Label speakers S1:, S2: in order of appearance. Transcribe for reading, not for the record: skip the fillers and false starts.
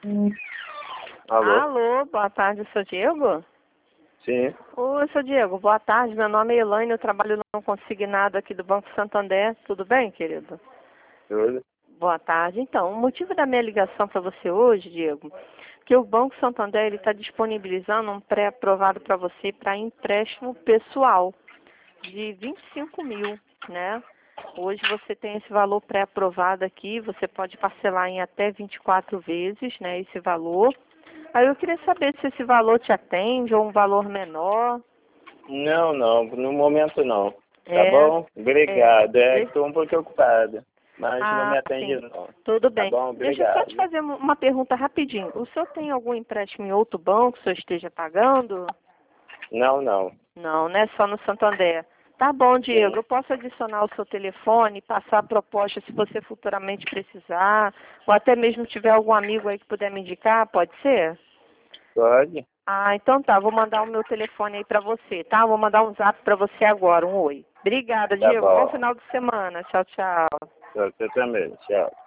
S1: Alô?
S2: Alô, boa tarde, sou Diego?
S1: Sim.
S2: Oi, sou Diego, boa tarde, meu nome é Elaine, eu trabalho no consignado aqui do Banco Santander, tudo bem, querido?
S1: Tudo?
S2: Boa tarde. Então, o motivo da minha ligação para você hoje, Diego, que o Banco Santander ele está disponibilizando um pré-aprovado para você para empréstimo pessoal de 25 mil, né? Hoje você tem esse valor pré-aprovado aqui, você pode parcelar em até 24 vezes, né, esse valor. Aí eu queria saber se esse valor te atende ou um valor menor.
S1: Não, no momento não. Tá
S2: É,
S1: bom? Obrigado.
S2: de-
S1: Estou um pouco ocupado, mas não me
S2: Ah,
S1: atende
S2: sim,
S1: não.
S2: tudo
S1: Tá
S2: bem.
S1: bom?
S2: Deixa eu só te
S1: Obrigado.
S2: fazer uma pergunta rapidinho. O senhor tem algum empréstimo em outro banco que o senhor esteja pagando?
S1: Não.
S2: Não, né? Só no Santander. Tá bom,
S1: Sim.
S2: Diego. Eu posso adicionar o seu telefone, passar a proposta se você futuramente precisar, ou até mesmo tiver algum amigo aí que puder me indicar, pode ser?
S1: Pode?
S2: Ah, então tá. Vou mandar o meu telefone aí pra você, tá? Vou mandar um zap pra você agora, um oi. Obrigada,
S1: Tá
S2: Diego. Bom
S1: bom.
S2: final de semana. Tchau, tchau.
S1: Você também. Tchau.